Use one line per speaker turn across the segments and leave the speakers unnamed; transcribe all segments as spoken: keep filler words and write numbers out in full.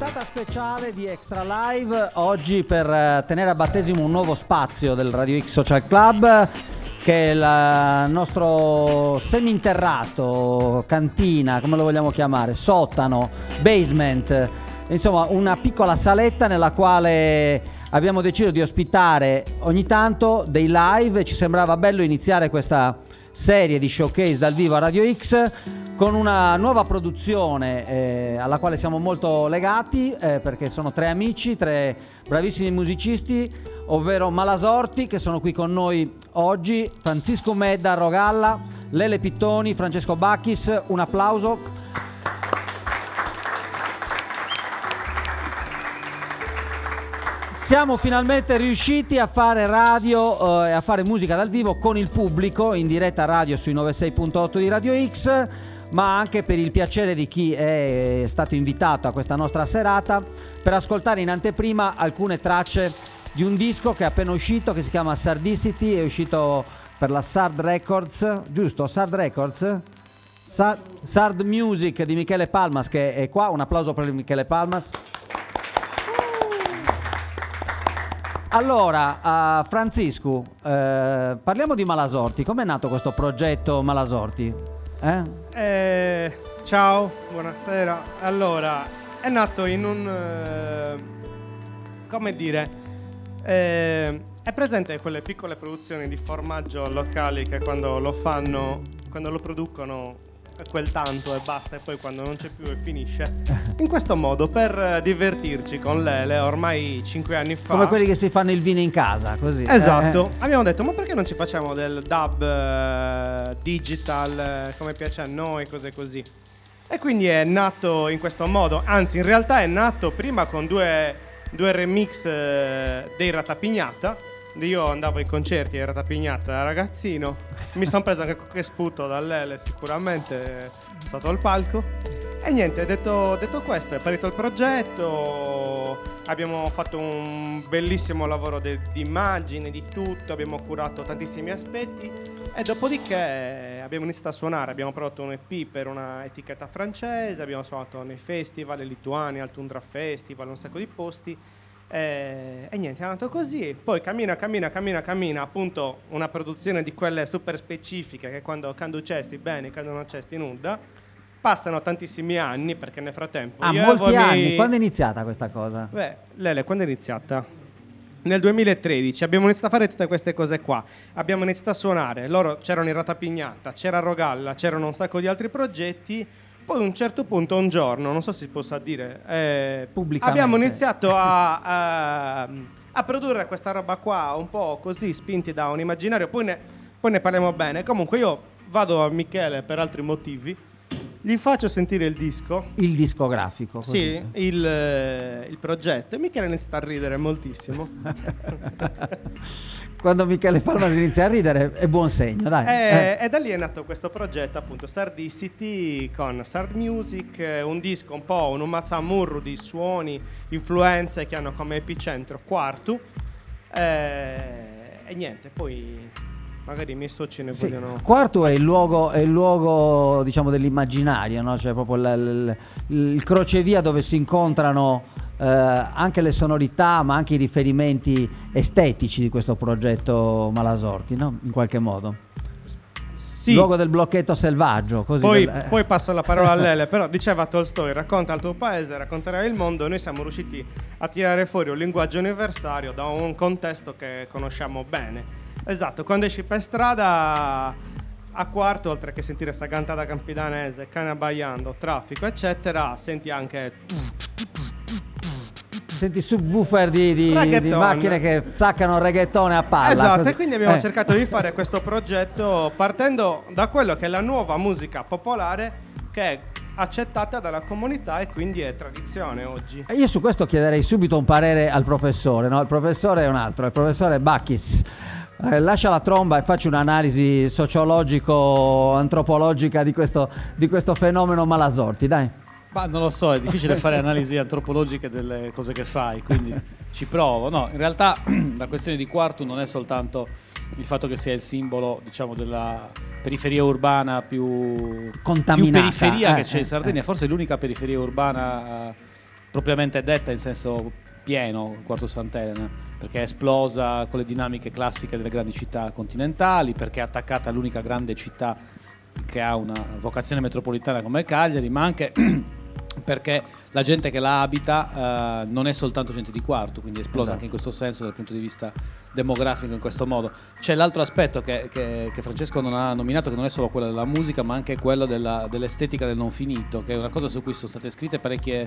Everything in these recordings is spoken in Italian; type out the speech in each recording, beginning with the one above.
Puntata speciale di Extra Live, oggi per tenere a battesimo un nuovo spazio del Radio X Social Club, che è il nostro seminterrato, cantina, come lo vogliamo chiamare, sótano, basement, insomma una piccola saletta nella quale abbiamo deciso di ospitare ogni tanto dei live. Ci sembrava bello iniziare questa serie di showcase dal vivo a Radio X con una nuova produzione eh, alla quale siamo molto legati, eh, perché sono tre amici, tre bravissimi musicisti, ovvero Malasorti, che sono qui con noi oggi, Francisco Medda Rogalla, Lele Pittoni, Francesco Bacchis. Un applauso. Siamo finalmente riusciti a fare radio e eh, a fare musica dal vivo con il pubblico, in diretta radio sui novantasei virgola otto di Radio X, ma anche per il piacere di chi è stato invitato a questa nostra serata per ascoltare in anteprima alcune tracce di un disco che è appena uscito, che si chiama Sardicity, è uscito per la Sard Records, giusto? Sard Records? Sard, Sard Music di Michele Palmas, che è qua. Un applauso per Michele Palmas. Allora, uh, Francisco, eh, parliamo di Malasorti. Com'è nato questo progetto Malasorti? Eh?
Eh, ciao, buonasera. Allora, è nato in un... Eh, come dire... Eh, è presente quelle piccole produzioni di formaggio locali che quando lo fanno, quando lo producono quel tanto e basta, e poi quando non c'è più e finisce. In questo modo, per divertirci con Lele, ormai cinque anni fa,
come quelli che si fanno il vino in casa, così.
Esatto,
eh.
abbiamo detto: ma perché non ci facciamo del dub eh, digital, eh, come piace a noi, cose così. E quindi è nato in questo modo. Anzi, in realtà è nato prima con due, due remix eh, dei Ratapignata. Io andavo ai concerti ai Ratapignata da ragazzino, mi sono preso anche qualche sputo da Lele, sicuramente sotto il palco. E niente, detto, detto questo, è partito il progetto, abbiamo fatto un bellissimo lavoro di immagine, di tutto, abbiamo curato tantissimi aspetti e dopodiché abbiamo iniziato a suonare. Abbiamo prodotto un E P per una etichetta francese, abbiamo suonato nei festival, in Lituania, al Tundra Festival, un sacco di posti. E, e niente, è andato così. Poi cammina, cammina, cammina, cammina. Appunto, una produzione di quelle super specifiche che quando, quando cesti bene, quando non cesti nulla. Passano tantissimi anni, perché nel frattempo
Ah,
io
molti
mi...
anni. Quando è iniziata questa cosa?
Beh, Lele, quando è iniziata? Nel duemilatredici abbiamo iniziato a fare tutte queste cose qua. Abbiamo iniziato a suonare. Loro c'erano in Ratapignata, c'era Rogalla, c'erano un sacco di altri progetti. Poi a un certo punto, un giorno, non so se si possa dire, eh, abbiamo iniziato a, a, a produrre questa roba qua un po' così, spinti da un immaginario. Poi ne, poi ne parliamo bene. Comunque io vado a Michele per altri motivi, gli faccio sentire il disco.
Il discografico. Così.
Sì, il, il progetto. E Michele inizia a ridere moltissimo.
Quando Michele Palmas inizia a ridere è buon segno, dai.
E,
eh.
e da lì è nato questo progetto, appunto, Sardicity, con Sard Music, un disco un po' un mazzamurro di suoni, influenze che hanno come epicentro Quartu. E, e niente, poi magari i miei soci ne
sì,
vogliono...
Quartu è il luogo, è il luogo diciamo dell'immaginario, no? Cioè proprio l, l, il crocevia dove si incontrano eh, anche le sonorità, ma anche i riferimenti estetici di questo progetto Malasorti, no? In qualche modo.
Sì.
Il luogo del blocchetto selvaggio, così.
Poi,
del, eh.
poi passo la parola a Lele, però diceva Tolstoi: racconta il tuo paese, racconterai il mondo. Noi siamo riusciti a tirare fuori un linguaggio universario da un contesto che conosciamo bene. Esatto, quando esci per strada a Quartu, oltre che sentire sta cantata campidanese, cane abbaiando, traffico eccetera, senti anche...
Senti subwoofer di, di, di macchine che zaccano reggaetone a palla.
Esatto,
così.
E quindi abbiamo
eh.
cercato di fare questo progetto partendo da quello che è la nuova musica popolare, che è accettata dalla comunità e quindi è tradizione oggi.
E io su questo chiederei subito un parere al professore, no? Il professore è un altro, il professore Bacchis. Eh, lascia la tromba e faccio un'analisi sociologico-antropologica di questo, di questo fenomeno Malasorti, dai.
Ma non lo so, è difficile fare analisi antropologiche delle cose che fai, quindi ci provo. No, in realtà la questione di Quartu non è soltanto il fatto che sia il simbolo, diciamo, della periferia urbana più
contaminata,
più periferia
eh,
che c'è
eh,
in Sardegna,
eh.
forse è l'unica periferia urbana propriamente detta in senso pieno, Quartus Sant'Elena, perché è esplosa con le dinamiche classiche delle grandi città continentali, perché è attaccata all'unica grande città che ha una vocazione metropolitana come Cagliari, ma anche perché la gente che la abita uh, non è soltanto gente di Quartu, quindi è esplosa, esatto, anche in questo senso dal punto di vista demografico in questo modo. C'è l'altro aspetto che, che, che Francesco non ha nominato, che non è solo quello della musica, ma anche quello della, dell'estetica del non finito, che è una cosa su cui sono state scritte parecchie,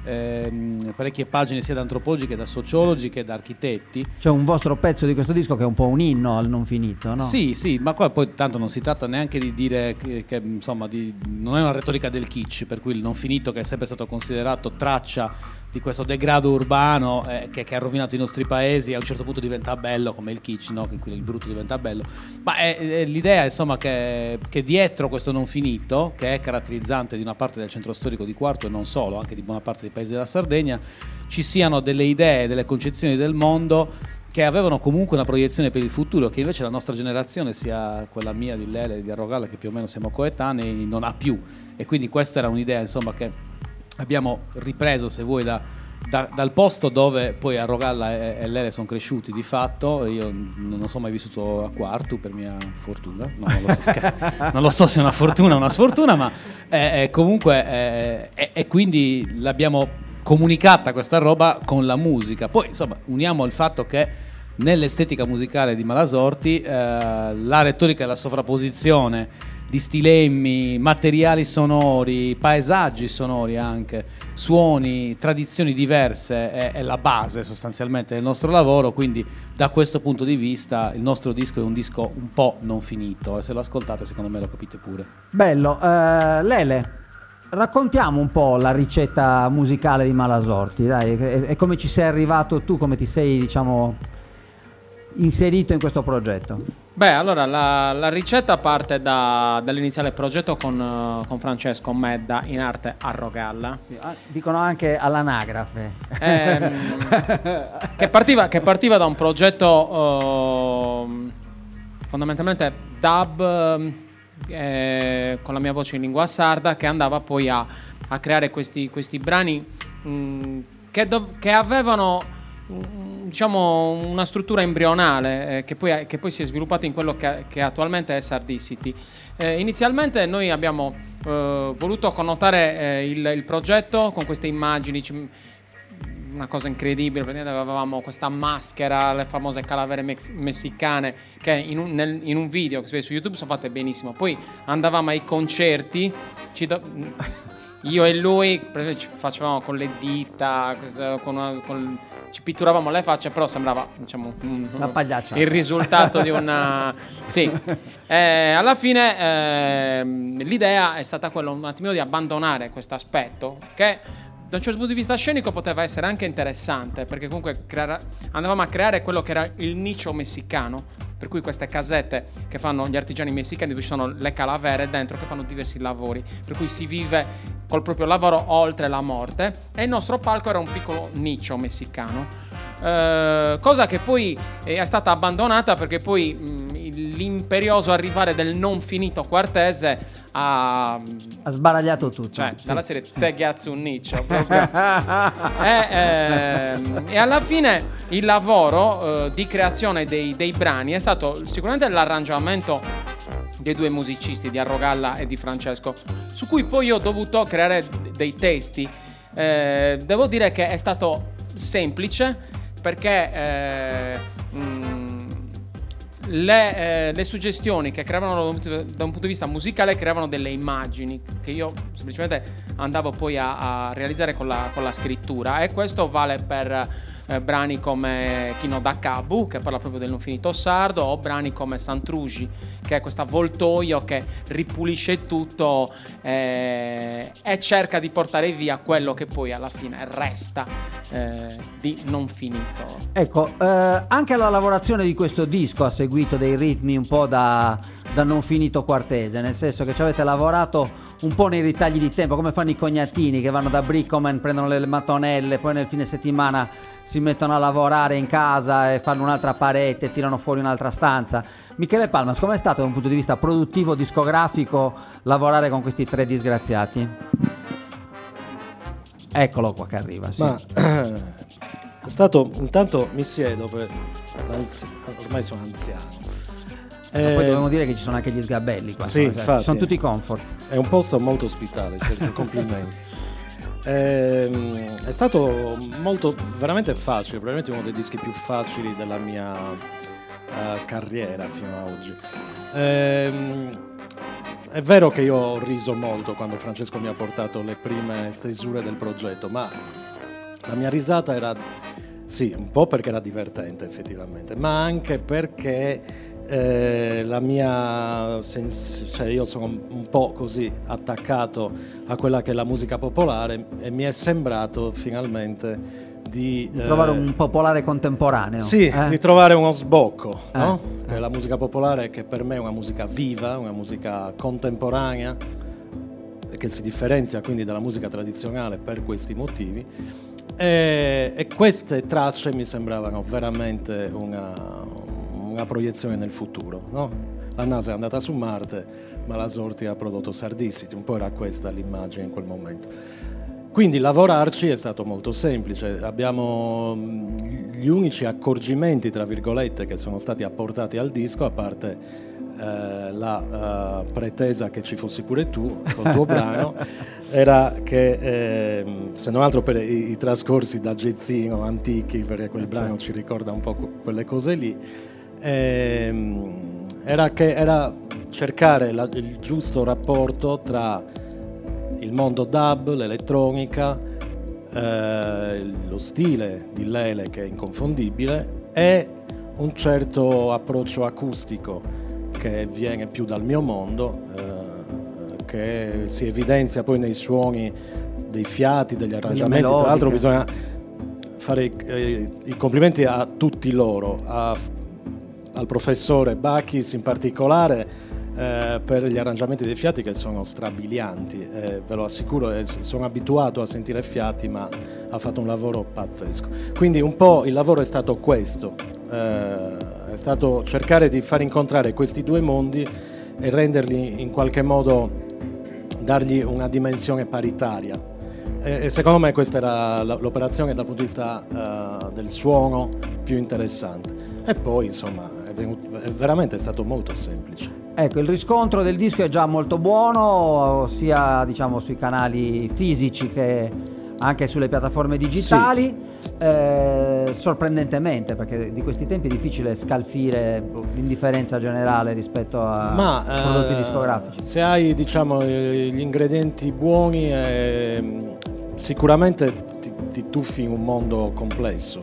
ehm, parecchie pagine sia da antropologi che da sociologi che da architetti.
C'è un vostro pezzo di questo disco che è un po' un inno al non finito, no?
Sì, sì, ma qua poi tanto non si tratta neanche di dire che, che insomma di, non è una retorica del kitsch, per cui il non finito, che è sempre stato considerato traccia di questo degrado urbano eh, che, che ha rovinato i nostri paesi, a un certo punto diventa bello, come il kitsch, no? In cui il brutto diventa bello, ma è, è l'idea insomma che, che dietro questo non finito, che è caratterizzante di una parte del centro storico di Quartu e non solo, anche di buona parte dei paesi della Sardegna, ci siano delle idee, delle concezioni del mondo che avevano comunque una proiezione per il futuro, che invece la nostra generazione, sia quella mia, di Lele, di Arrogalla, che più o meno siamo coetanei, non ha più. E quindi questa era un'idea insomma che abbiamo ripreso, se vuoi, da, da, dal posto dove poi Arrogalla e, e Lele sono cresciuti di fatto. Io non sono mai vissuto a Quartu, per mia fortuna, no, non, lo so, scher- non lo so se è una fortuna o una sfortuna, ma è, è comunque è, è, e quindi l'abbiamo comunicata questa roba con la musica. Poi insomma uniamo il fatto che nell'estetica musicale di Malasorti eh, la retorica e la sovrapposizione di stilemmi, materiali sonori, paesaggi sonori anche, suoni, tradizioni diverse è, è la base sostanzialmente del nostro lavoro, quindi da questo punto di vista il nostro disco è un disco un po' non finito e se lo ascoltate secondo me lo capite pure.
Bello. uh, Lele, raccontiamo un po' la ricetta musicale di Malasorti, dai, e, e come ci sei arrivato tu, come ti sei, diciamo, inserito in questo progetto.
Beh, allora la, la ricetta parte da, dall'iniziale progetto con, con Francesco Medda, in arte Arrogalla.
Sì, dicono anche all'anagrafe.
Ehm, che, partiva, che partiva da un progetto uh, fondamentalmente dub eh, con la mia voce in lingua sarda, che andava poi a, a creare questi, questi brani mh, che, dov- che avevano diciamo una struttura embrionale eh, che, poi, che poi si è sviluppata in quello che, che attualmente è Sardicity. Eh, inizialmente noi abbiamo eh, voluto connotare eh, il, il progetto con queste immagini, c- una cosa incredibile, praticamente avevamo questa maschera, le famose calavere mex- messicane che in un, nel, in un video che si vede su YouTube sono fatte benissimo. Poi andavamo ai concerti, ci do- io e lui ci facevamo con le dita, con una, con, ci pitturavamo le facce, però sembrava, diciamo,
una pagliaccia.
Il risultato di una sì. Eh, alla fine eh, l'idea è stata quella un attimino di abbandonare questo aspetto che da un certo punto di vista scenico poteva essere anche interessante, perché comunque creare, andavamo a creare quello che era il nicho messicano, per cui queste casette che fanno gli artigiani messicani, dove ci sono le calavere dentro che fanno diversi lavori, per cui si vive col proprio lavoro oltre la morte, e il nostro palco era un piccolo nicho messicano, eh, cosa che poi è stata abbandonata perché poi mh, l'imperioso arrivare del non finito quartese ha,
ha sbaragliato tutto,
cioè
sì,
dalla serie
sì.
te ghiazzo un niccio proprio. e, ehm, e alla fine il lavoro eh, di creazione dei, dei brani è stato sicuramente l'arrangiamento dei due musicisti, di Arrogalla e di Francesco, su cui poi io ho dovuto creare d- dei testi. Eh, devo dire che è stato semplice perché eh, mh, Le, eh, le suggestioni che creavano da un, da un punto di vista musicale creavano delle immagini che io semplicemente andavo poi a, a realizzare con la, con la scrittura, e questo vale per eh, brani come Chino da Cabu, che parla proprio del non finito sardo, o brani come Santrugi, che è questo avvoltoio che ripulisce tutto eh, e cerca di portare via quello che poi alla fine resta eh, di non finito.
Ecco, eh, anche la lavorazione di questo disco ha seguito dei ritmi un po' da, da non finito quartese, nel senso che ci avete lavorato un po' nei ritagli di tempo, come fanno i cognatini che vanno da Brickoman, prendono le mattonelle, poi nel fine settimana si mettono a lavorare in casa e fanno un'altra parete, tirano fuori un'altra stanza. Michele Palmas, com'è stato da un punto di vista produttivo, discografico, lavorare con questi tre disgraziati? Eccolo qua che arriva, sì.
Ma è stato, intanto mi siedo, per, ormai sono anziano.
Ma
eh,
poi dobbiamo dire che ci sono anche gli sgabelli qua,
sì,
insomma,
infatti,
ci sono tutti i comfort.
È un posto molto ospitale, Sergio, complimenti. Eh, è stato molto, veramente facile, probabilmente uno dei dischi più facili della mia uh, carriera fino ad oggi. Eh, è vero che io ho riso molto quando Francesco mi ha portato le prime stesure del progetto, ma la mia risata era, sì, un po' perché era divertente effettivamente, ma anche perché eh, la mia sens- cioè io sono un po' così attaccato a quella che è la musica popolare e mi è sembrato finalmente di,
di trovare
eh,
un popolare contemporaneo.
Sì,
eh?
di trovare uno sbocco,
eh,
no?
eh.
Che è la musica popolare, che per me è una musica viva, una musica contemporanea, che si differenzia quindi dalla musica tradizionale per questi motivi. E, e queste tracce mi sembravano veramente una, una proiezione nel futuro, no? La NASA è andata su Marte, ma la Sorti ha prodotto Sardissiti, un po' era questa l'immagine in quel momento. Quindi lavorarci è stato molto semplice, abbiamo gli unici accorgimenti, tra virgolette, che sono stati apportati al disco, a parte eh, la uh, pretesa che ci fossi pure tu col tuo brano, era che, eh, se non altro per i, i trascorsi da jazzino antichi, perché quel brano ci ricorda un po' quelle cose lì, eh, era che era cercare la, il giusto rapporto tra il mondo dub, l'elettronica, eh, lo stile di Lele che è inconfondibile e un certo approccio acustico che viene più dal mio mondo, eh, che si evidenzia poi nei suoni dei fiati, degli arrangiamenti. Tra l'altro bisogna fare eh, i complimenti a tutti loro, a, al professore Bacchis in particolare, Eh, per gli arrangiamenti dei fiati che sono strabilianti, eh, ve lo assicuro, eh, sono abituato a sentire fiati, ma ha fatto un lavoro pazzesco. Quindi un po' il lavoro è stato questo, eh, è stato cercare di far incontrare questi due mondi e renderli in qualche modo, dargli una dimensione paritaria. E, e secondo me questa era l'operazione dal punto di vista uh, del suono più interessante. E poi insomma è, venuto, è veramente stato molto semplice.
Ecco, il riscontro del disco è già molto buono, sia diciamo sui canali fisici che anche sulle piattaforme digitali. Sì. Eh, sorprendentemente, perché di questi tempi è difficile scalfire l'indifferenza generale rispetto a
Ma,
prodotti
eh,
discografici.
Se hai diciamo gli ingredienti buoni, eh, sicuramente ti, ti tuffi in un mondo complesso,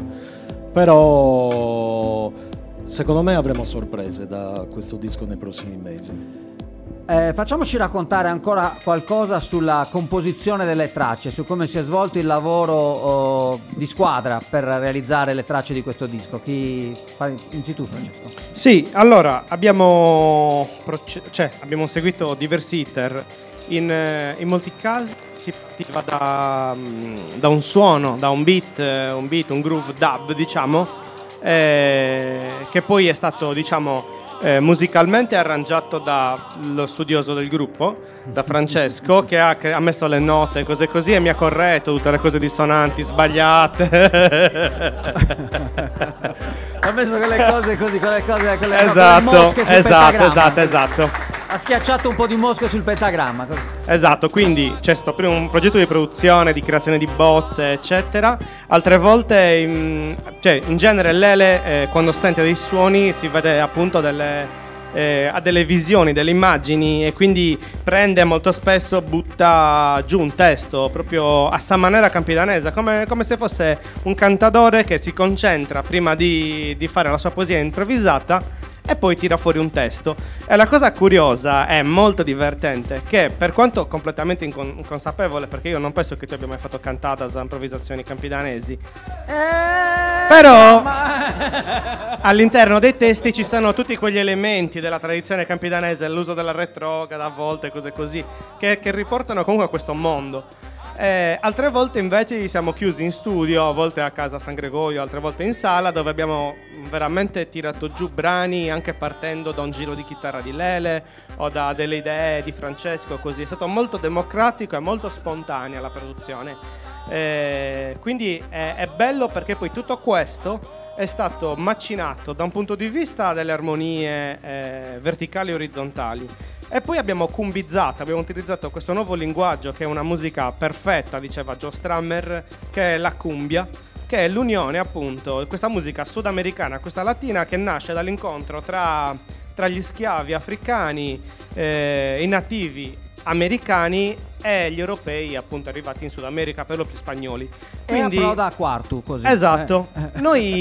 però secondo me avremo sorprese da questo disco nei prossimi mesi.
Eh, facciamoci raccontare ancora qualcosa sulla composizione delle tracce, su come si è svolto il lavoro oh, di squadra per realizzare le tracce di questo disco. Chi inizi tu, Francesco?
Sì, allora abbiamo, proce- cioè, abbiamo seguito diversi iter. In, in molti casi si partiva da, da un suono, da un beat, un beat, un groove dub, diciamo, eh, che poi è stato, diciamo, Eh, musicalmente arrangiato dallo studioso del gruppo, da Francesco, che ha, che ha messo le note, cose così, e mi ha corretto tutte le cose dissonanti, sbagliate.
Ha messo quelle cose così, quelle cose, quelle,
esatto,
no, quelle mosche sul
esatto,
pentagramma.
esatto, esatto.
Ha schiacciato un po' di mosche sul pentagramma.
Esatto, quindi c'è sto prima un progetto di produzione, di creazione di bozze, eccetera. Altre volte, in, cioè in genere Lele eh, quando sente dei suoni si vede appunto delle eh, ha delle visioni, delle immagini, e quindi prende molto spesso, butta giù un testo proprio a sa maniera campidanese, come, come se fosse un cantatore che si concentra prima di, di fare la sua poesia improvvisata e poi tira fuori un testo. E la cosa curiosa è molto divertente, che per quanto completamente incon- inconsapevole, perché io non penso che tu abbia mai fatto cantatas a improvvisazioni campidanesi,
eh,
però
ma...
all'interno dei testi ci sono tutti quegli elementi della tradizione campidanese, l'uso della retrograda a volte, cose così, che, che riportano comunque a questo mondo. Eh, altre volte invece siamo chiusi in studio, a volte a casa San Gregorio, altre volte in sala, dove abbiamo veramente tirato giù brani anche partendo da un giro di chitarra di Lele o da delle idee di Francesco, così. È stato molto democratico e molto spontanea la produzione. Eh, quindi è, è bello perché poi tutto questo è stato macinato da un punto di vista delle armonie eh, verticali e orizzontali. E poi abbiamo cumbizzato, abbiamo utilizzato questo nuovo linguaggio che è una musica perfetta, diceva Joe Strummer, che è la cumbia, che è l'unione appunto, questa musica sudamericana, questa latina che nasce dall'incontro tra, tra gli schiavi africani, eh, i nativi americani e gli europei appunto arrivati in Sud America, per lo più spagnoli. Quindi
e approda a quartu così.
Esatto.
Eh.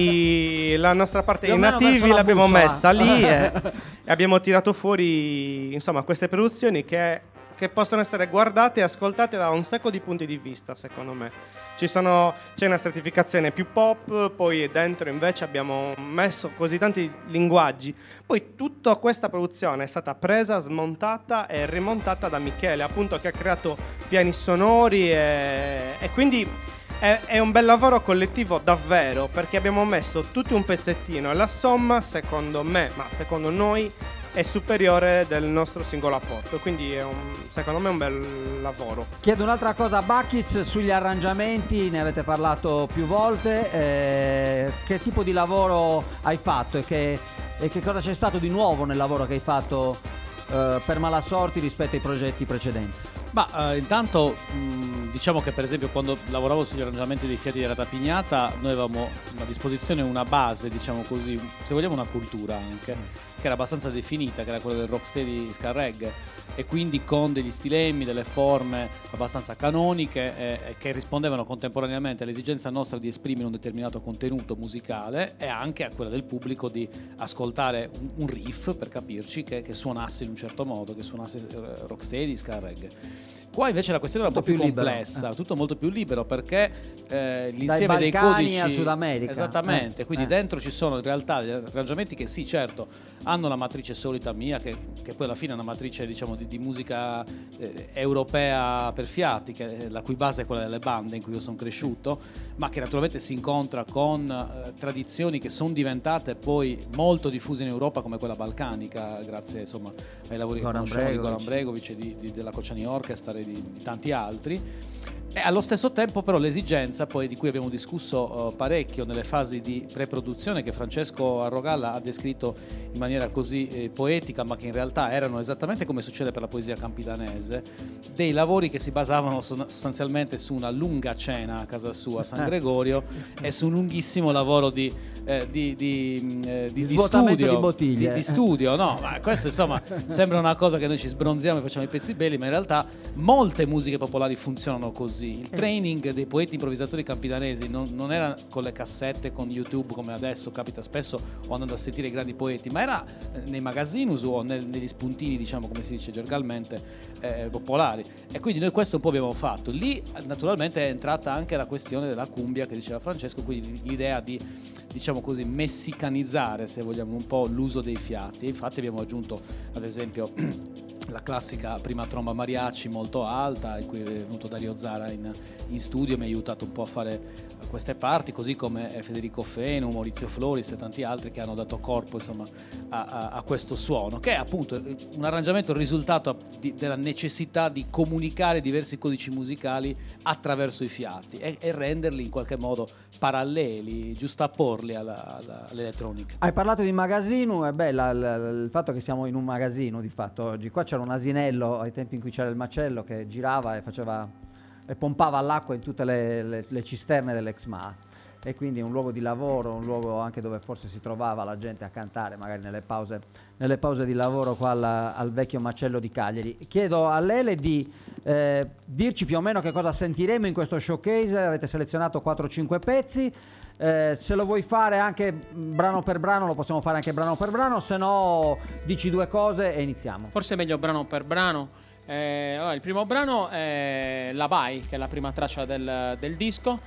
Noi la nostra parte dei nativi
la
l'abbiamo
bussola.
messa lì e, e abbiamo tirato fuori insomma queste produzioni che, che possono essere guardate e ascoltate da un sacco di punti di vista, secondo me. Ci sono, c'è una stratificazione più pop, poi dentro invece abbiamo messo così tanti linguaggi. Poi tutta questa produzione è stata presa, smontata e rimontata da Michele, appunto, che ha creato piani sonori e, e quindi è, è un bel lavoro collettivo davvero, perché abbiamo messo tutti un pezzettino e la somma, secondo me, ma secondo noi, è superiore del nostro singolo apporto, quindi è un, secondo me è un bel lavoro.
Chiedo un'altra cosa a Bakis sugli arrangiamenti, ne avete parlato più volte, eh, che tipo di lavoro hai fatto e che, e che cosa c'è stato di nuovo nel lavoro che hai fatto eh, per Malasorti rispetto ai progetti precedenti?
Ma eh, intanto mh, diciamo che per esempio quando lavoravo sugli arrangiamenti dei Fiati di Ratapignata noi avevamo a disposizione una base, diciamo così, se vogliamo una cultura anche, che era abbastanza definita, che era quella del rocksteady ska reggae, e quindi con degli stilemi, delle forme abbastanza canoniche eh, eh, che rispondevano contemporaneamente all'esigenza nostra di esprimere un determinato contenuto musicale e anche a quella del pubblico di ascoltare un, un riff, per capirci, che, che suonasse in un certo modo, che suonasse eh, rocksteady, ska reggae. Qua invece la questione era un po' più, più complessa, tutto molto più libero, perché eh, l'insieme dei codici
al Sud America.
Esattamente,
eh,
quindi
eh.
dentro ci sono in realtà degli arrangiamenti che sì, certo, hanno la matrice solita mia, che, che poi alla fine è una matrice, diciamo, di, di musica eh, europea per fiati, che, la cui base è quella delle bande in cui io sono cresciuto, ma che naturalmente si incontra con eh, tradizioni che sono diventate poi molto diffuse in Europa, come quella balcanica, grazie insomma ai lavori
Goran
che conosciamo di
Bregovic.
Goran Bregovic e di, di, della Kocani Orchestra e di, di tanti altri. E allo stesso tempo però l'esigenza, poi, di cui abbiamo discusso uh, parecchio nelle fasi di pre-produzione, che Francesco Arrogalla ha descritto in maniera così eh, poetica, ma che in realtà erano esattamente come succede per la poesia campidanese, dei lavori che si basavano son- sostanzialmente su una lunga cena a casa sua a San Gregorio e su un lunghissimo lavoro di, eh, di, di, eh, di, di studio
di bottiglie
di, di studio, no, ma questo insomma sembra una cosa che noi ci sbronziamo e facciamo i pezzi belli, ma in realtà molte musiche popolari funzionano così. Il training dei poeti improvvisatori campidanesi non, non era con le cassette, con YouTube come adesso capita spesso, o andando a sentire i grandi poeti, ma era nei magazinus o nel, negli spuntini, diciamo, come si dice gergalmente, eh, popolari. E quindi noi questo un po' abbiamo fatto. Lì naturalmente è entrata anche la questione della cumbia che diceva Francesco, quindi l'idea di, diciamo così, messicanizzare, se vogliamo, un po' l'uso dei fiati. E infatti abbiamo aggiunto ad esempio la classica prima tromba mariachi molto alta, in cui è venuto Dario Zara in, in studio, mi ha aiutato un po' a fare queste parti, così come Federico Fenu, Maurizio Floris e tanti altri che hanno dato corpo, insomma, a, a, a questo suono, che è appunto un arrangiamento, il risultato di, della necessità di comunicare diversi codici musicali attraverso i fiati e, e renderli in qualche modo paralleli, giustapporli alla, alla, all'elettronica.
Hai parlato di magazzino, è bella il, il fatto che siamo in un magazzino di fatto oggi. Qua c'era un asinello ai tempi in cui c'era il macello che girava e faceva e pompava l'acqua in tutte le, le, le cisterne dell'ex M A, e quindi un luogo di lavoro, un luogo anche dove forse si trovava la gente a cantare magari nelle pause, nelle pause di lavoro qua al, al vecchio macello di Cagliari. Chiedo a Lele di eh, dirci più o meno che cosa sentiremo in questo showcase. Avete selezionato quattro cinque pezzi. Eh, se lo vuoi fare anche brano per brano lo possiamo fare anche brano per brano, se no dici due cose e iniziamo.
Forse è meglio brano per brano. Eh, allora, il primo brano è La Vai, che è la prima traccia del, del disco,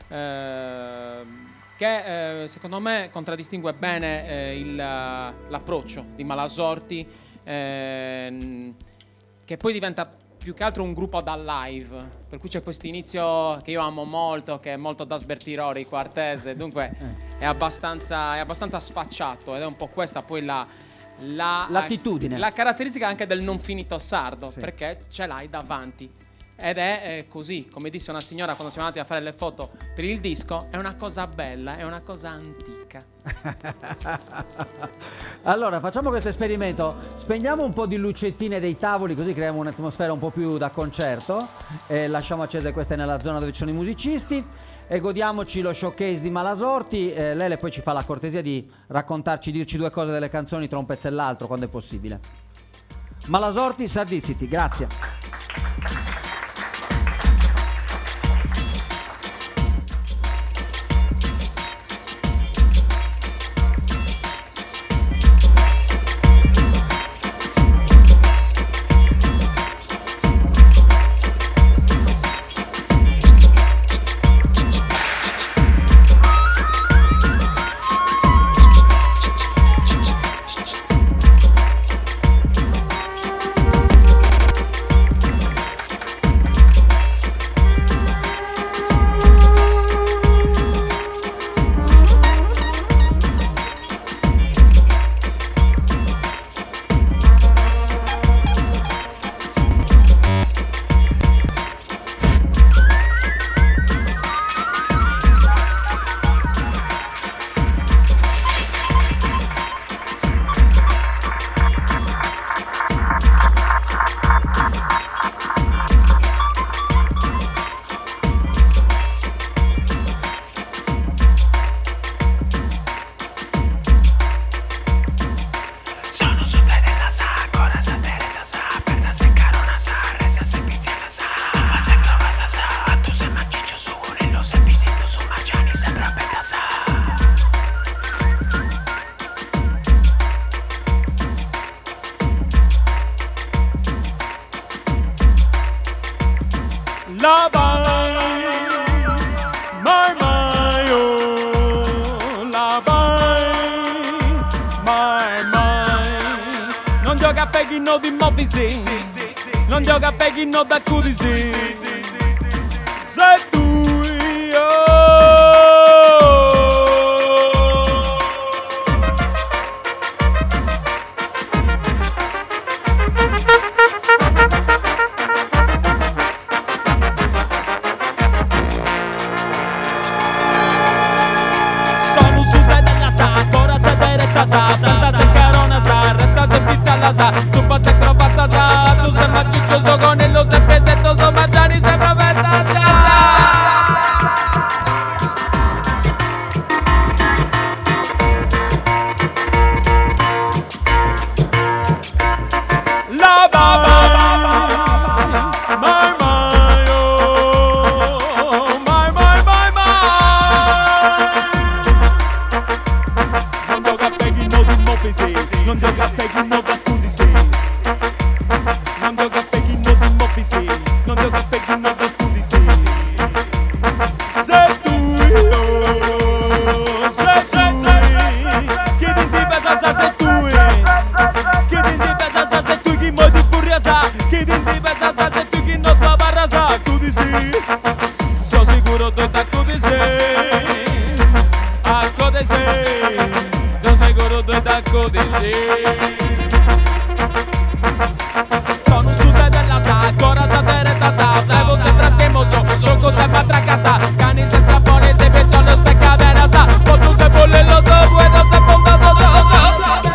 eh, che eh, secondo me contraddistingue bene eh, il, l'approccio di Malasorti, eh, che poi diventa più che altro un gruppo da live, per cui c'è questo inizio che io amo molto, che è molto da sbertirori quartese, dunque è abbastanza, è abbastanza sfacciato, ed è un po' questa poi la La,
L'attitudine.
La caratteristica anche del non finito sardo,
sì,
perché ce l'hai davanti ed è eh, così, come disse una signora quando siamo andati a fare le foto per il disco, è una cosa bella, è una cosa antica.
Allora facciamo questo esperimento, spegniamo un po' di lucettine dei tavoli, così creiamo un'atmosfera un po' più da concerto, e lasciamo accese queste nella zona dove ci sono i musicisti e godiamoci lo showcase di Malasorti. eh, Lele poi ci fa la cortesia di raccontarci, dirci due cose delle canzoni tra un pezzo e l'altro quando è possibile. Malasorti, Sardicity, grazie.
Non gioca per chi non da cudisi. Sei tu io. Sono su te della sa, ora se diretta sa, santa se carona sa, rezza se pizza la sa, tu passa e cropassa sa, tu sei maciccio so con il lo se pesetto so mangiani se provetta sa. La baba, my my oh, my my my my. Non gioca peghi no di mopisi, non gioca peghi no da cudisi. Non gioca peghi no di mopisi, non gioca peghi no da cudisi. Sei tu io, sei tu, chi ti ti pensa sa sei tu, chi ti ti pensa sa sei tu, chi mo di purria sa, chi ti ti pensa sa sei tu, chi non tua barra sa, cudisi. So sicuro tu da cudisi, a cudisi, so sicuro tu da cudisi. Sono su te della sa, ancora sa teretta sa, devo se traschemoso, so cosa va tra casa, cani se scappone, se petolo se cadena sa, po tu se bolle lo so, bueno se ponga so so so.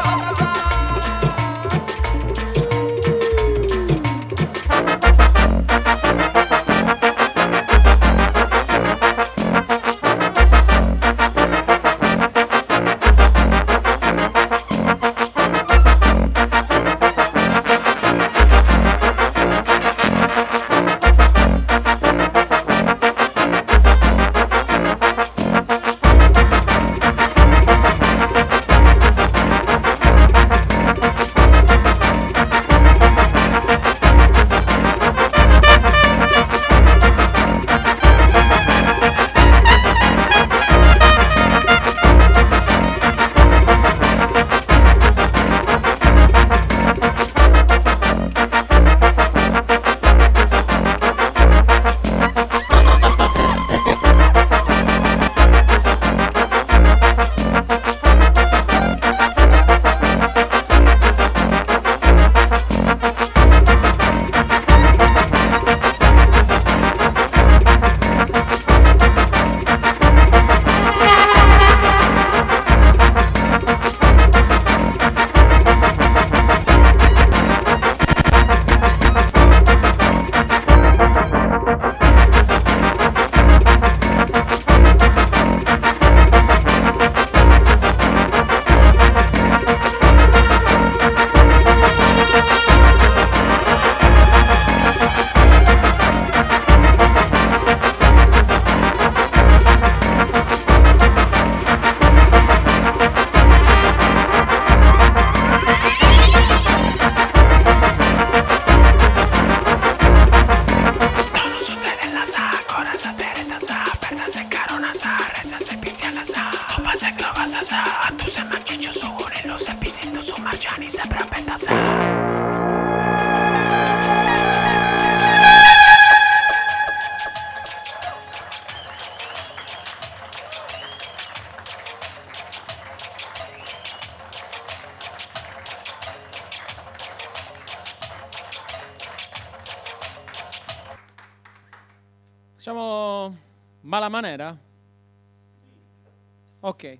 reza se pinzi alla sa. Opa se droga sa sa. Tu se manchicho su lo se pisito su margiani se prapeta sa.
Facciamo Mala Manera? Ok.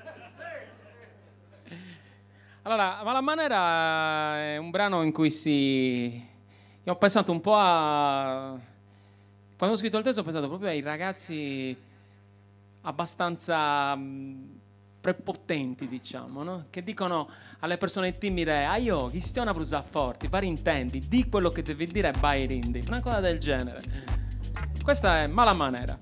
Allora, Mala Manera è un brano in cui si... Io ho pensato un po' a... Quando ho scritto il testo ho pensato proprio ai ragazzi abbastanza prepotenti, diciamo, no? Che dicono alle persone timide: ah io, chi stiamo a bruciare forti, vari intendi, di quello che devi dire e vai rindi. Una cosa del genere. Questa è Mala Manera.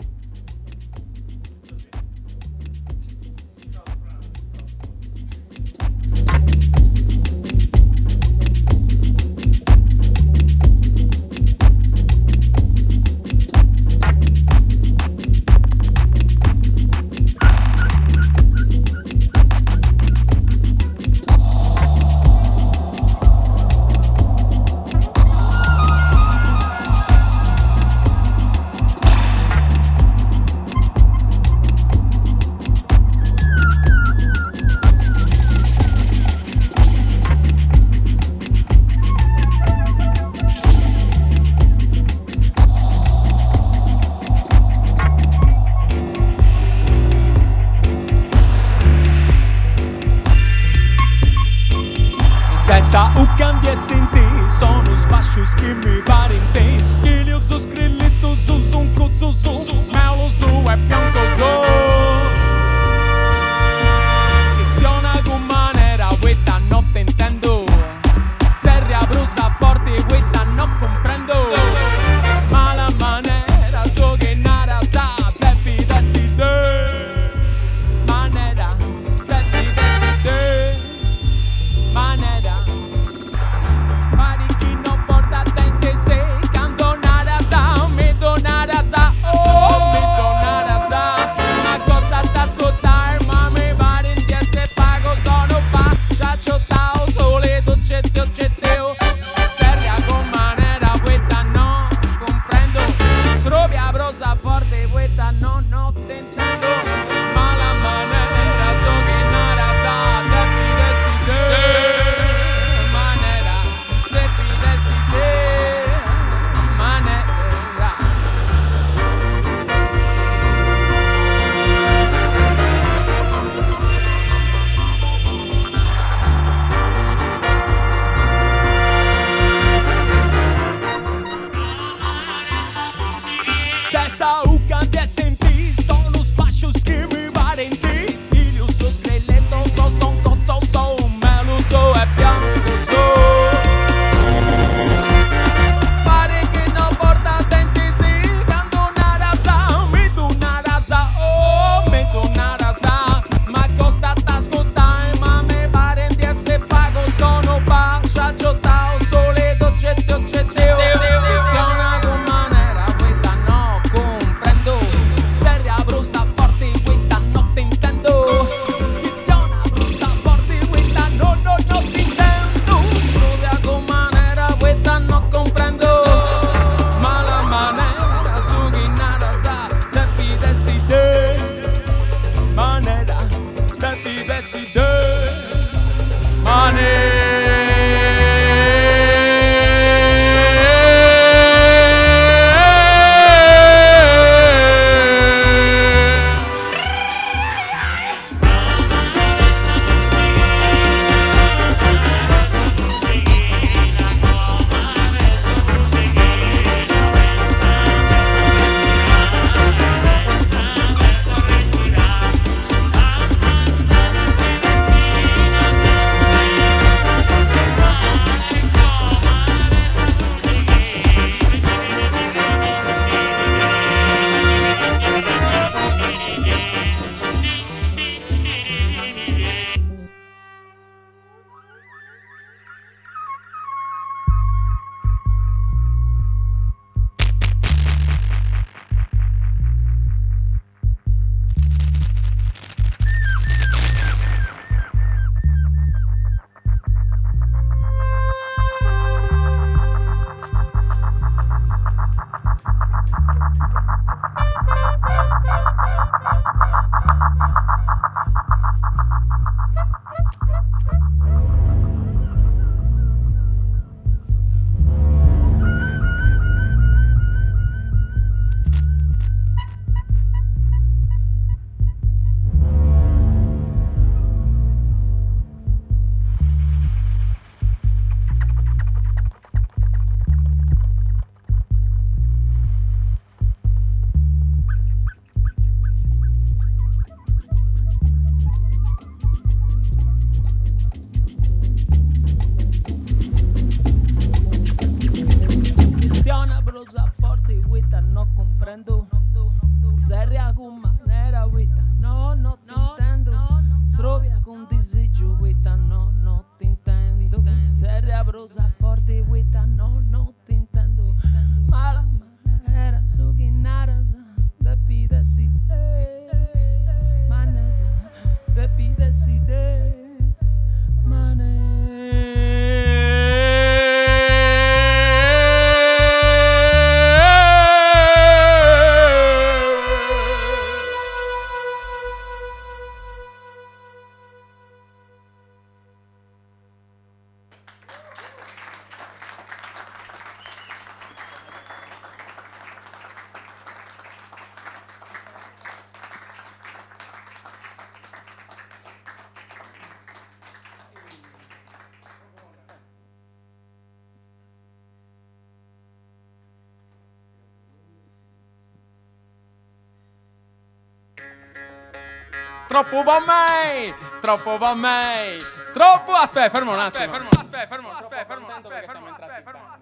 O cambia senti, sono spascios che mi pare in te. Schilio su scrilletto su su un cozzo su Melo su e bianco su. Che spiona con manera, questa notte intendo. Serria brusa forte, questa non comprendo. Mala manera, so che nada sa, devi decidere. Manera, devi decidere. Manera. Nada sa, oh, me do nada sa,
troppo per me, troppo per me, troppo. Aspetta, fermo un attimo. Aspetta, fermo, aspetta, fermo, aspetta, fermo, aspetta, perché siamo entrati in bagno.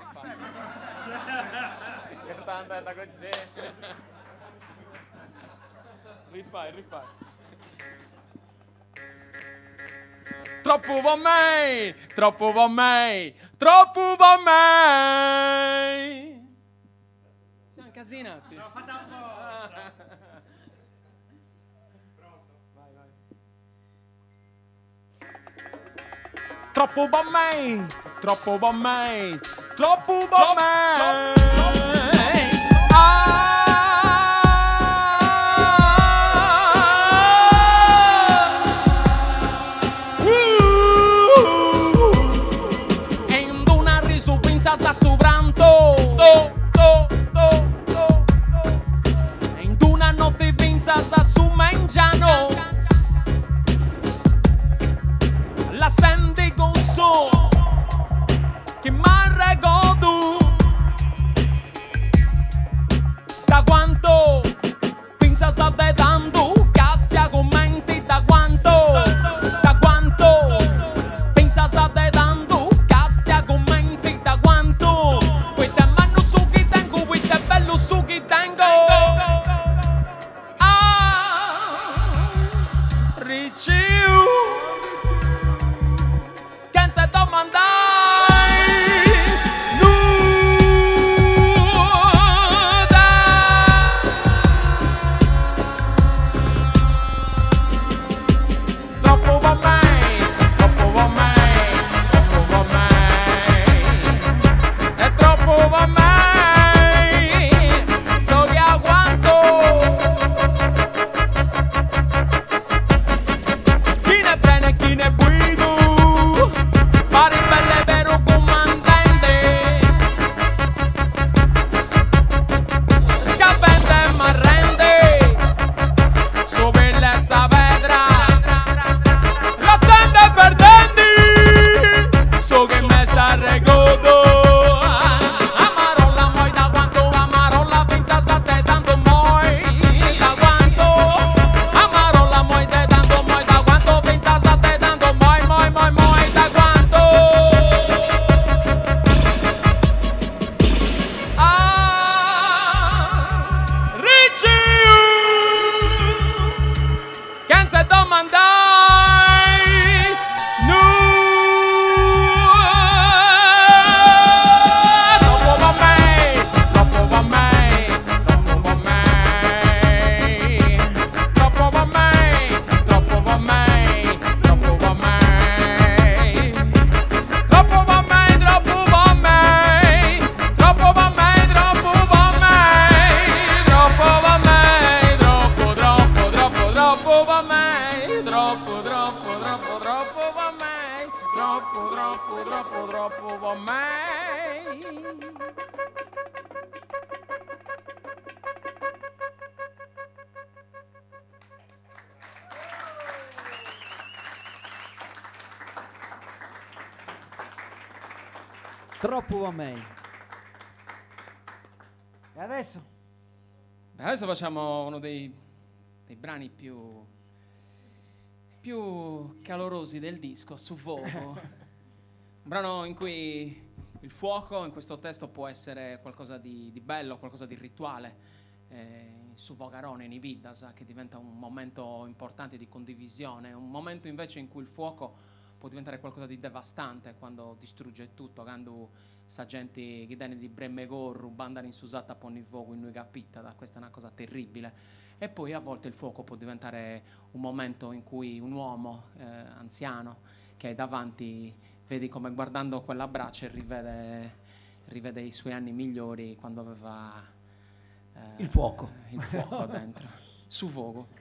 Rifai, rifai. Troppo per me, troppo per me, troppo per me. Siamo incasinati. No, fate un po'. Vai, vai. Troppo per me, troppo per me, troppo per me. Ah. Sa subranto to, to, to, to, to. In una notte vinza sa su mangiano. La senti con so che m'arre godu. Da quanto vinza sa de tanto casti argomenti. Da quanto, da quanto vinza sa de tanto casti argomenti. Suki tango, ah, riciu, can't se domandai, nuda. Troppo per me, troppo per me, troppo per me, è troppo per me.
Troppo a me. E adesso?
Beh, adesso facciamo uno dei, dei brani più più calorosi del disco, Su Fuoco. Un brano in cui il fuoco in questo testo può essere qualcosa di, di bello, qualcosa di rituale. Eh, su Vogarone, in Ibiza, che diventa un momento importante di condivisione, un momento invece in cui il fuoco può diventare qualcosa di devastante quando distrugge tutto, quando sa gente che danno di Bremegorru, bandano in susata pone il fuoco in noi capita, questa è una cosa terribile. E poi a volte il fuoco può diventare un momento in cui un uomo eh, anziano che è davanti vedi come guardando quella brace rivede, rivede i suoi anni migliori quando aveva eh,
il fuoco,
il fuoco dentro. Su fuoco.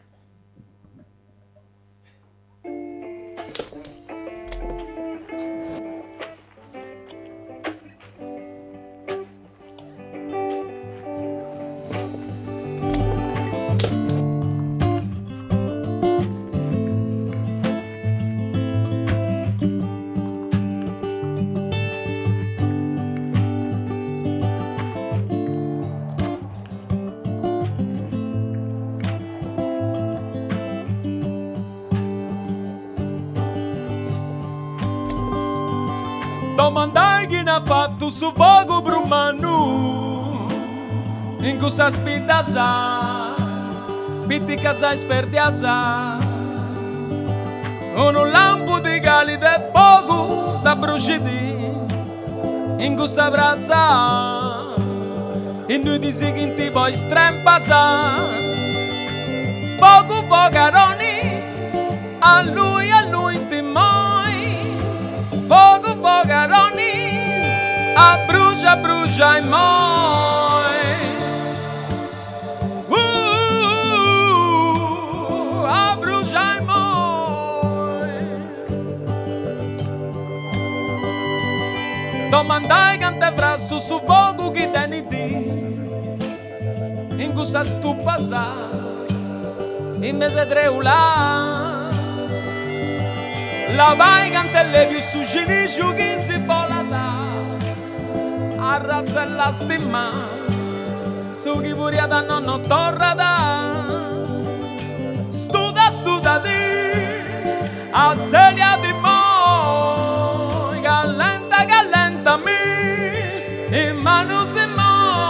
Domandai chi ne ha fatto su fuoco brumanu in questa spidasa pitti casa sperdiasa un lampo di calide fuoco da bruciti in questa brazza e noi di seguenti poi strempasa poco pocaroni a lui a lui ti mai poco pocaroni a brucia brucia e mai uh, a brucia e mai domandai cante frasso su fuoco chi teni di in questa stupasa in mese treulas la vai cantelle più su cinicio che si vola da a razza la stimma su chi pure da nonno torra da studa studa di a sedia di moi gallenta gallenta mi in mano si moi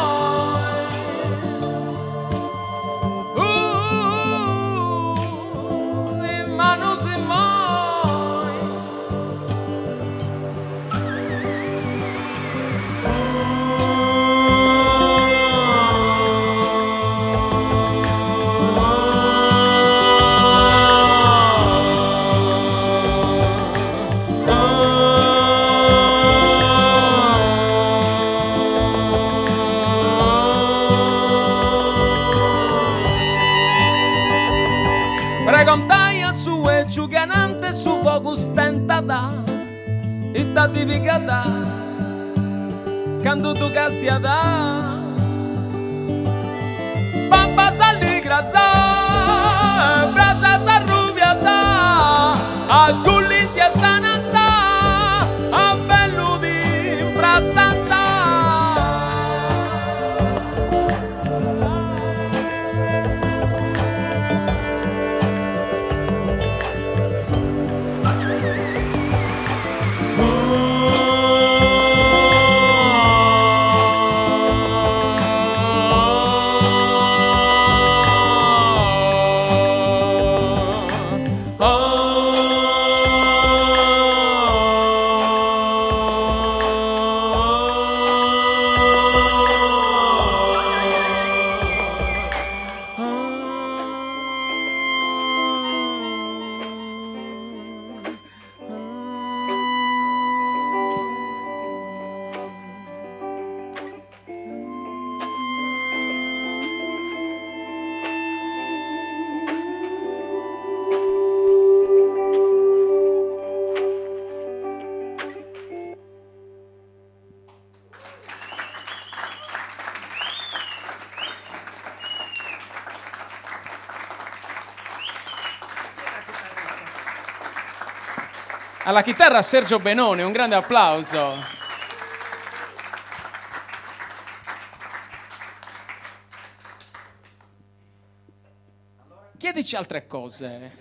giuganante su fuoco stentata e da divicata quando tu castiata papà salligra sa braccia s'arrubia sa a cullintia sananta a bello di frasanta alla chitarra Sergio Benone, un grande applauso. Chiedici altre cose.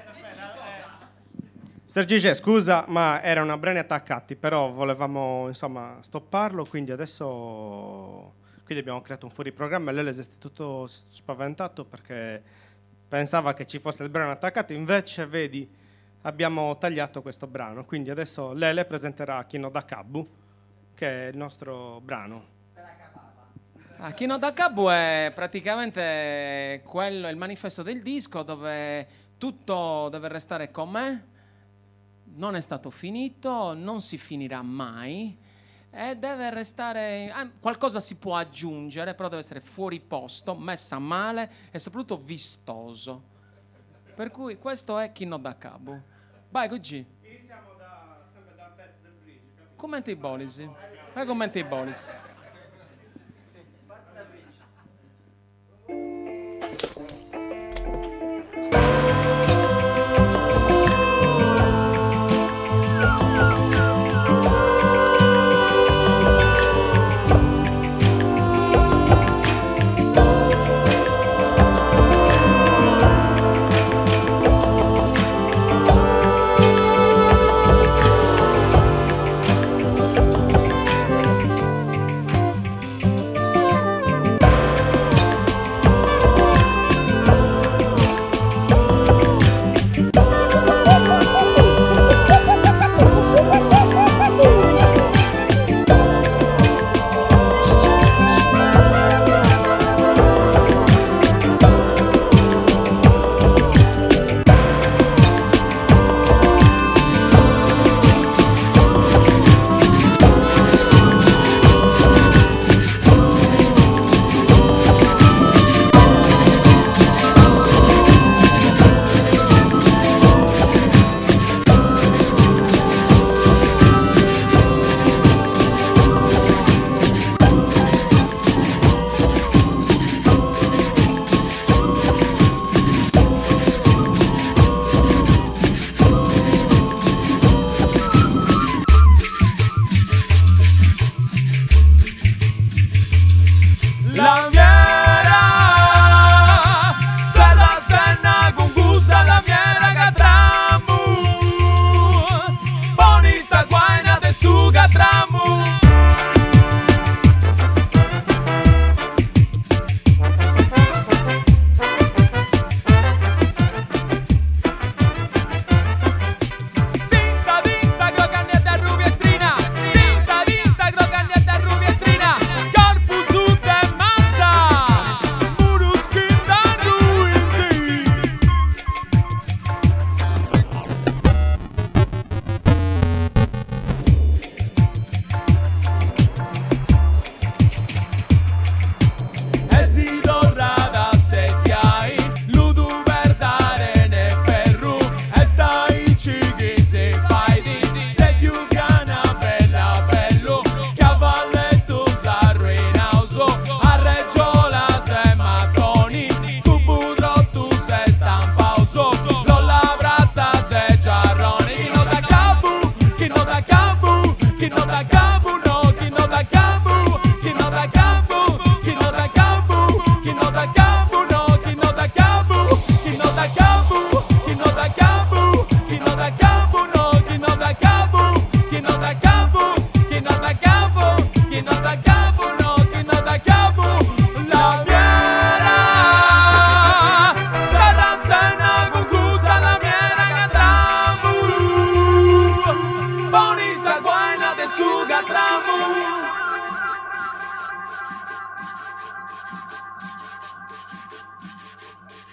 Sergice, scusa, ma erano brani attaccati, però volevamo insomma stopparlo, quindi adesso quindi abbiamo creato un fuoriprogramma e lei si è tutto spaventato perché pensava che ci fosse il brano attaccato, invece vedi abbiamo tagliato questo brano, quindi adesso Lele presenterà Kino da Kabu, che è il nostro brano.
Ah, Kino da Kabu è praticamente quello, il manifesto del disco dove tutto deve restare com'è, non è stato finito, non si finirà mai e deve restare, eh, qualcosa si può aggiungere, però deve essere fuori posto, messa male e soprattutto vistoso. Per cui questo è Kino da Kabu. Vai così.
Iniziamo da, sempre dal pezzo del bridge.
Commenta i bolisi. Fai commenta i bolisi.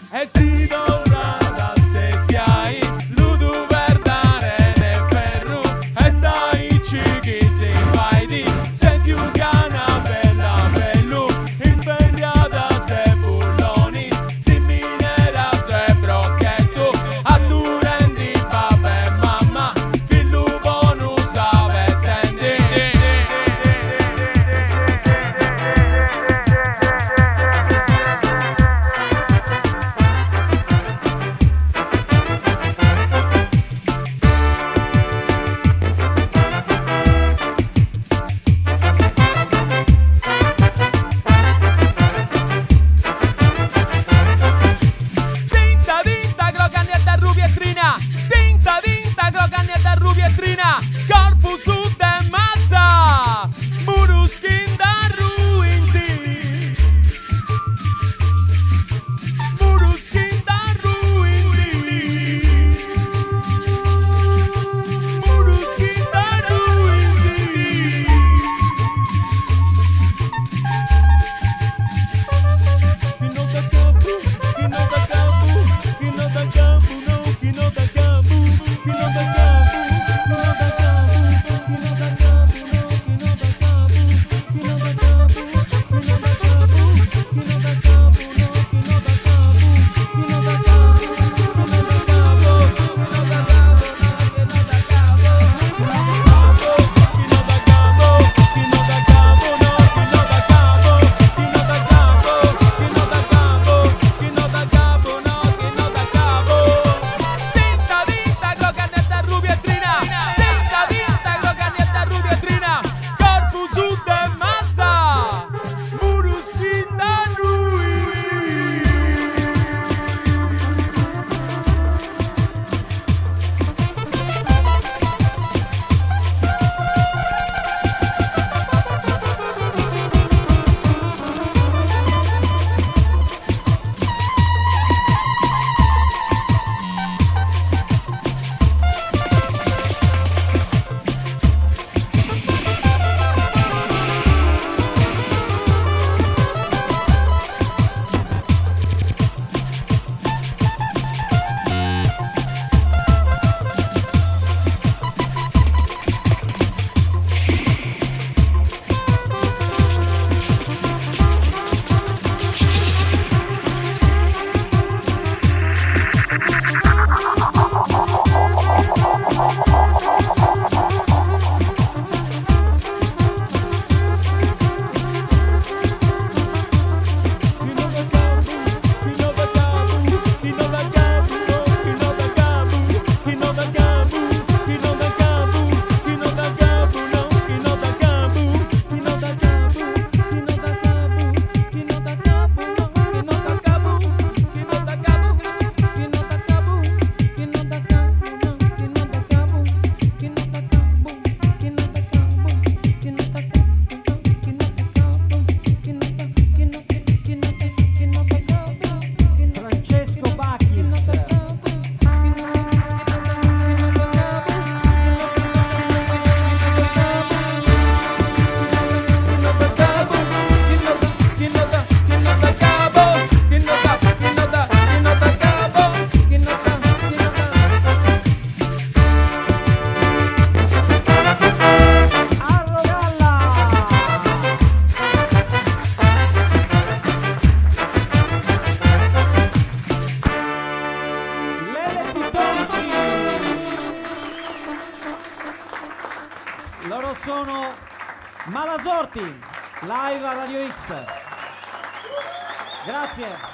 e si dovrà da secchiai ludu verdare nel ferro e stai cicchi si vai di senti un cana bella bello inferriata se bulloni si minera se brocchetto a tu rendi vabbè mamma figlio bonus avvetendi. Tinta, tinta, crocanetta rubietrina. Tinta, tinta, crocanetta rubietrina. Corpus de massa. Muruskin da ruindi. Muruskin da ruindi. Muruskin da ruindi. Chi non da capo, chi non da capo, chi non da capo, no, chi non da capo, chi non da capo, chi non da capo, chi non da capo, no, chi non da capo, chi non da capo, chi non da capo, chi non da capo, no, chi non da capo, chi non da capo, chi non da capo, chi non da Tinta, tinta, crocanetta rubietrina. Tinta, tinta, crocanetta rubietrina. Corpus de massa. Muruskin da ruindi.
Francesco Bacchis. Lele Pitonci. Loro sono Malasorti, live a Radio X. Grazie.